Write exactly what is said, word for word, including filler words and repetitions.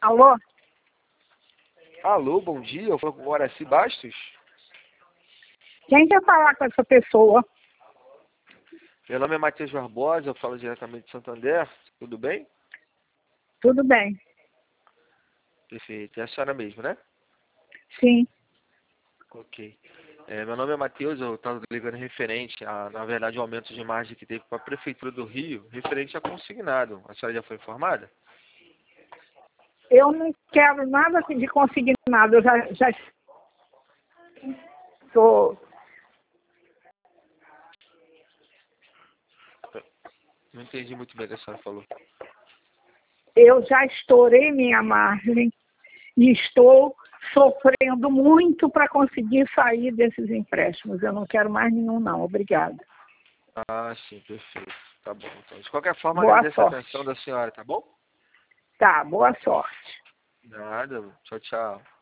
Alô? Alô, bom dia. Eu falo com o Horaci Bastos. Quem quer falar com essa pessoa? Meu nome é Matheus Barbosa, eu falo diretamente de Santander. Tudo bem? Tudo bem. Perfeito. É a senhora mesmo, né? Sim. Ok. É, meu nome é Matheus, eu estava ligando referente a, na verdade, o aumento de margem que teve para a Prefeitura do Rio, referente a consignado. A senhora já foi informada? Eu não quero nada de consignado. Eu já já estou. Não entendi muito bem o que a senhora falou. Eu já estourei minha margem e estou sofrendo muito para conseguir sair desses empréstimos. Eu não quero mais nenhum, não. Obrigada. Ah, sim, perfeito. Tá bom. Então, de qualquer forma, Boa agradeço a sorte. atenção da senhora, tá bom? Tá, boa sorte. Nada. Tchau, tchau.